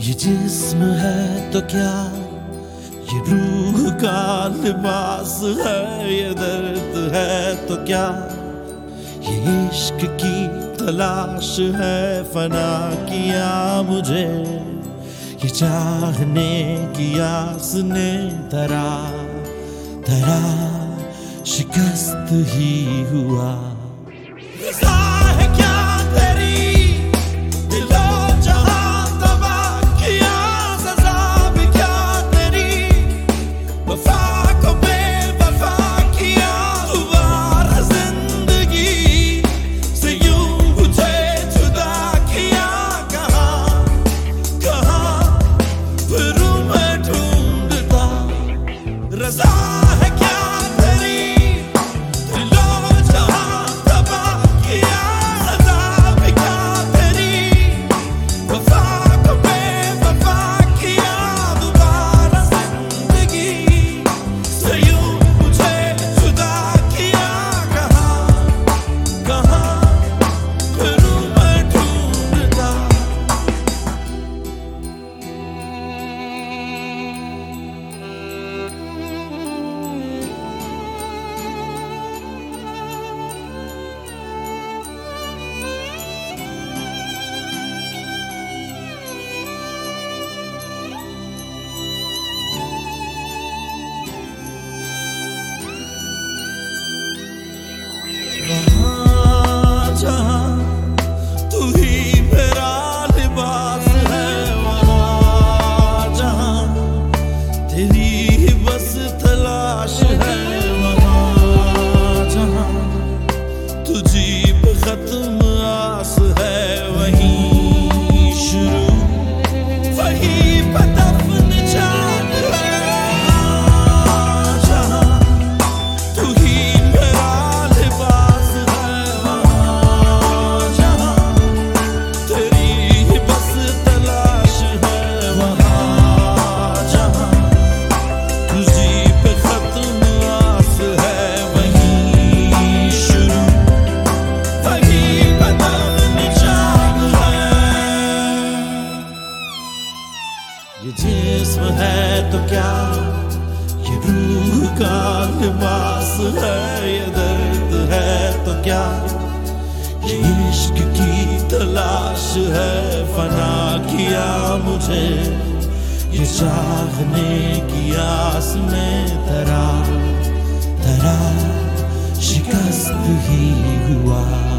ये जिस्म है तो क्या, ये रूह का लिबास है, ये दर्द है तो क्या, ये इश्क की तलाश है, फना किया मुझे ये चाहने की आस ने धरा धरा शिकस्त ही हुआ। तू ही मेरा लिबास है, वहाँ जहाँ तेरी ही बस तलाश है, वहाँ जहाँ तुझी पे खत्म आस है, वहीं शुरू वहीं पे दफन जान है, वहाँ जहाँ तू ही मेरा लिबास है, वहाँ जहाँ तेरी ही बस तलाश है, वहाँ जहाँ तुझी पे खत्म आस है, वहीं शुरू वहीं पे दफन जान है। ये जिस्म है तो क्या, ये रूह का लिबास है, ये दर्द है तो क्या, ये इश्क की तलाश है, फना किया मुझे ये चाहने की आस में धरा धरा शिकस्त ही हुआ।